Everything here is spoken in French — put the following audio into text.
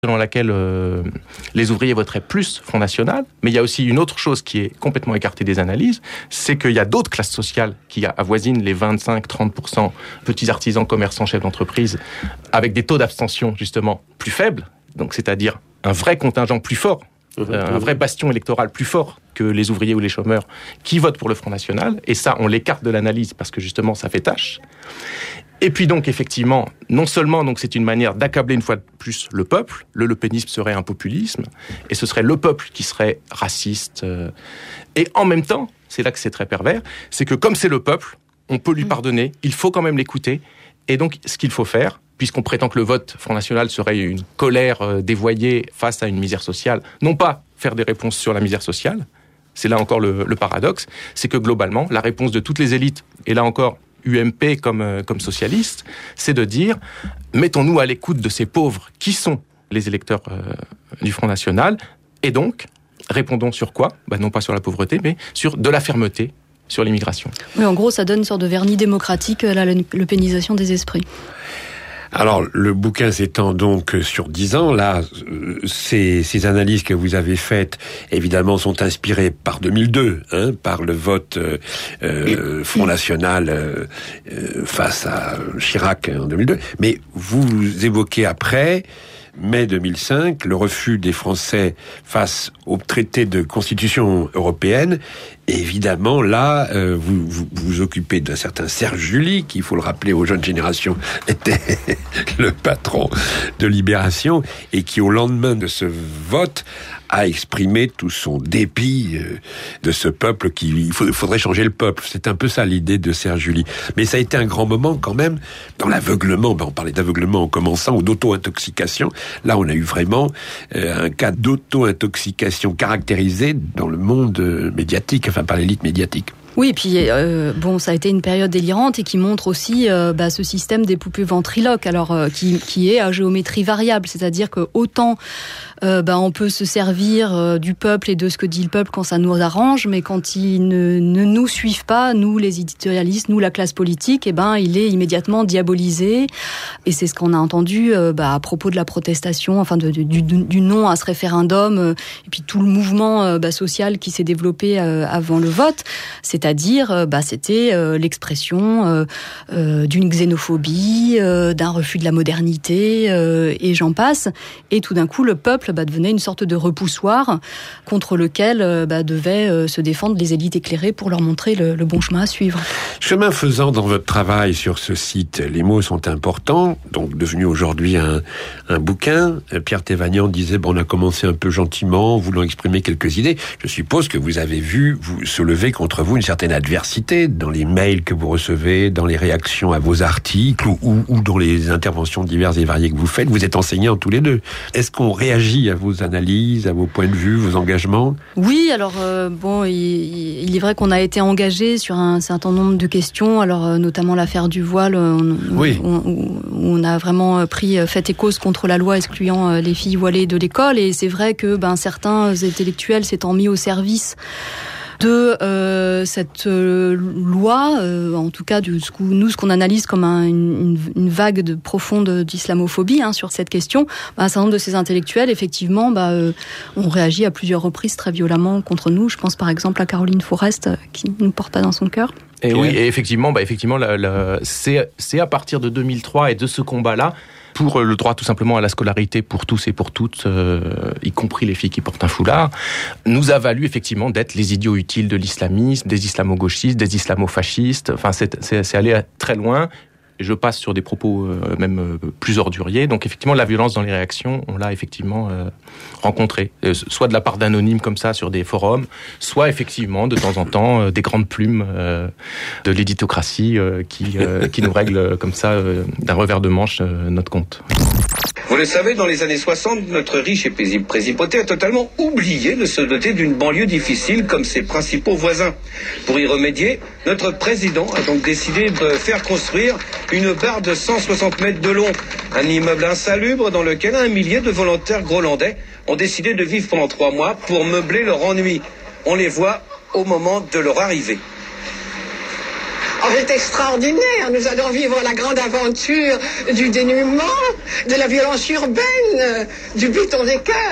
selon laquelle les ouvriers voteraient plus Front National. Mais il y a aussi une autre chose qui est complètement écartée des analyses, c'est qu'il y a d'autres classes sociales qui avoisinent les 25-30%, petits artisans, commerçants, chefs d'entreprise, avec des taux d'abstention justement plus faibles, donc c'est-à-dire un vrai contingent plus fort, un vrai bastion électoral plus fort que les ouvriers ou les chômeurs qui votent pour le Front National. Et ça, on l'écarte de l'analyse parce que justement, ça fait tâche. Et puis donc, effectivement, non seulement donc, c'est une manière d'accabler une fois de plus le peuple, le lepénisme serait un populisme, et ce serait le peuple qui serait raciste. Et en même temps, c'est là que c'est très pervers, c'est que comme c'est le peuple, on peut lui pardonner, il faut quand même l'écouter. Et donc, ce qu'il faut faire, puisqu'on prétend que le vote Front National serait une colère dévoyée face à une misère sociale, non pas faire des réponses sur la misère sociale, c'est là encore le paradoxe, c'est que globalement, la réponse de toutes les élites, et là encore, UMP comme socialiste, c'est de dire mettons-nous à l'écoute de ces pauvres qui sont les électeurs du Front National, et donc répondons sur quoi ? Non pas sur la pauvreté, mais sur de la fermeté, sur l'immigration. Oui, en gros, ça donne une sorte de vernis démocratique à la lepénisation des esprits. Alors, le bouquin s'étend donc sur 10 ans. Là, ces analyses que vous avez faites, évidemment, sont inspirées par 2002, par le vote Front National face à Chirac en 2002. Mais vous évoquez après, mai 2005, le refus des Français face au traité de constitution européenne. Et évidemment, là, vous vous occupez d'un certain Serge July, qui, il faut le rappeler aux jeunes générations, était le patron de Libération, et qui, au lendemain de ce vote, a exprimé tout son dépit de ce peuple il faudrait changer le peuple. C'est un peu ça l'idée de Serge July. Mais ça a été un grand moment quand même dans l'aveuglement. On parlait d'aveuglement en commençant, ou d'auto-intoxication. Là, on a eu vraiment un cas d'auto-intoxication caractérisé dans le monde médiatique, enfin par l'élite médiatique. Oui, et puis ça a été une période délirante et qui montre aussi ce système des poupées ventriloques, alors qui est à géométrie variable, c'est-à-dire que autant on peut se servir du peuple et de ce que dit le peuple quand ça nous arrange, mais quand ils ne nous suivent pas, nous les éditorialistes, nous la classe politique, il est immédiatement diabolisé. Et c'est ce qu'on a entendu à propos de la protestation, enfin du non à ce référendum, et puis tout le mouvement social qui s'est développé avant le vote. C'est-à-dire, c'était l'expression d'une xénophobie, d'un refus de la modernité, et j'en passe. Et tout d'un coup, le peuple devenait une sorte de repoussoir contre lequel devaient se défendre les élites éclairées pour leur montrer le bon chemin à suivre. Chemin faisant, dans votre travail sur ce site, les mots sont importants, donc devenu aujourd'hui un bouquin. Pierre Thévagnan disait, on a commencé un peu gentiment, voulant exprimer quelques idées. Je suppose que vous avez vu se lever contre vous une certaine adversité dans les mails que vous recevez, dans les réactions à vos articles ou dans les interventions diverses et variées que vous faites. Vous êtes enseignants tous les deux. Est-ce qu'on réagit à vos analyses, à vos points de vue, vos engagements ? Oui, alors il est vrai qu'on a été engagé sur un certain nombre de questions, alors notamment l'affaire du voile, où on a vraiment fait et cause contre la loi excluant les filles voilées de l'école, et c'est vrai que certains intellectuels s'étant mis au service de cette loi, en tout cas ce qu'on analyse comme une vague profonde d'islamophobie sur cette question, un certain nombre de ces intellectuels, effectivement, ont réagi à plusieurs reprises très violemment contre nous. Je pense par exemple à Caroline Forest, qui nous porte pas dans son cœur. Et oui, et effectivement, c'est à partir de 2003 et de ce combat-là, pour le droit tout simplement à la scolarité pour tous et pour toutes, y compris les filles qui portent un foulard, nous a valu effectivement d'être les idiots utiles de l'islamisme, des islamo-gauchistes, des islamo-fascistes. Enfin, c'est allé très loin. Je passe sur des propos même plus orduriers. Donc effectivement, la violence dans les réactions, on l'a effectivement rencontrée. Soit de la part d'anonymes comme ça sur des forums, soit effectivement de temps en temps des grandes plumes de l'éditocratie qui nous règlent comme ça d'un revers de manche notre compte. Vous le savez, dans les années 60, notre riche et paisible précipauté a totalement oublié de se doter d'une banlieue difficile comme ses principaux voisins. Pour y remédier, notre président a donc décidé de faire construire une barre de 160 mètres de long, un immeuble insalubre dans lequel 1 millier de volontaires grolandais ont décidé de vivre pendant 3 mois pour meubler leur ennui. On les voit au moment de leur arrivée. Oh, c'est extraordinaire. Nous allons vivre la grande aventure du dénuement, de la violence urbaine, du béton des cœurs.